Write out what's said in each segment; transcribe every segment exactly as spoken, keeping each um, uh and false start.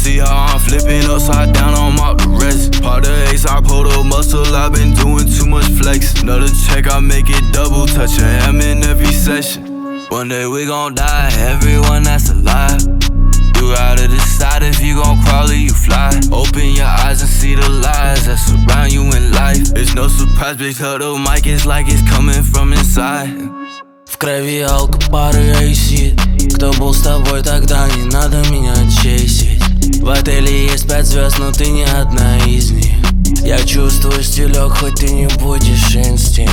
see how I'm flipping upside down, I'm out the rest. Part of ace, I pulled a muscle, I've been doing too much flex. Another check, I make it double, touch a ham in every session. One day we gon' die, everyone that's alive. You gotta decide if you gon' crawl or you fly. Open your eyes and see the lies that surround you in life. It's no surprise, because the mic is like it's coming from inside. В крови алко, пары эйсид. Кто был с тобой тогда, не надо меня чейсить. В отеле есть пять звезд, но ты не одна из них. Я чувствую стилек, хоть ты не будешь инстинкт.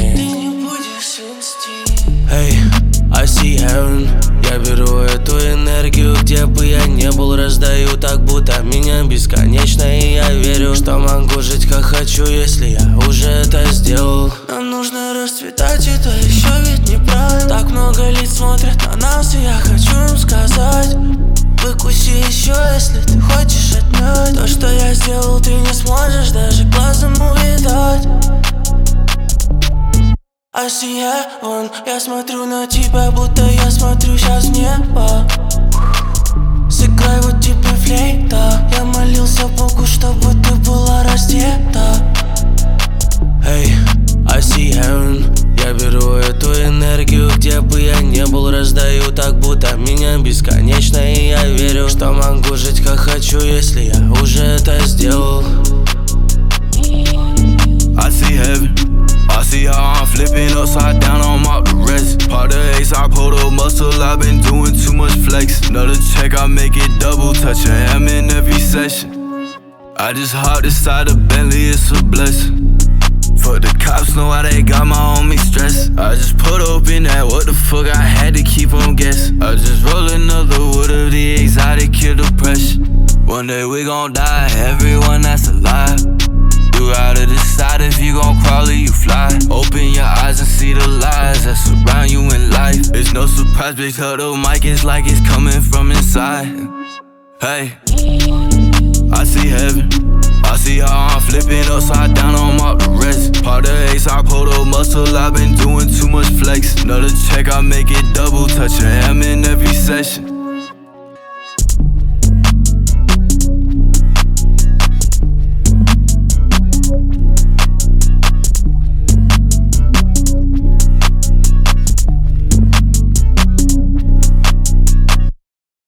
Hey, I see heaven. Я беру эту энергию, где бы я не был, раздаю так, будто меня бесконечно. И я верю, что могу жить как хочу, если я уже это сделал. Нам нужно расцветать, это еще ведь неправильно. Так много лиц смотрят на нас, и я хочу им сказать: выкуси еще, если ты хочешь отнять. То, что я сделал, ты не сможешь даже глазом увидать. I see heaven. Я смотрю на тебя, будто я смотрю сейчас в небо. Сыграй вот тебе флейта. Я молился Богу, чтобы ты была раздета. Hey, I see heaven. Я беру эту энергию, где бы я не был, раздаю так, будто меня бесконечно. И я верю, что могу жить как хочу, если я уже это сделал. I see heaven. I see how I'm flipping upside down, I'm out the rest. Part of ace, I pulled a muscle, I've been doing too much flex. Another check, I make it double, touch a ham in every session. I just hopped inside a Bentley, it's a blessing. Fuck the cops, know how they got my homie stressed. I just put up in that, what the fuck, I had to keep on guessing. I just roll another wood of the exotic, kill depression. One day we gon' die, everyone that's alive. You gotta decide if you gon' crawl or you fly. Open your eyes and see the lies that surround you in life. It's no surprise, because the mic is like it's coming from inside. Hey, I see heaven. I see how I'm flipping upside down, I'm out the rest. Part of ace, I pulled a muscle, I've been doing too much flex. Another check, I make it double, touch a ham in every session.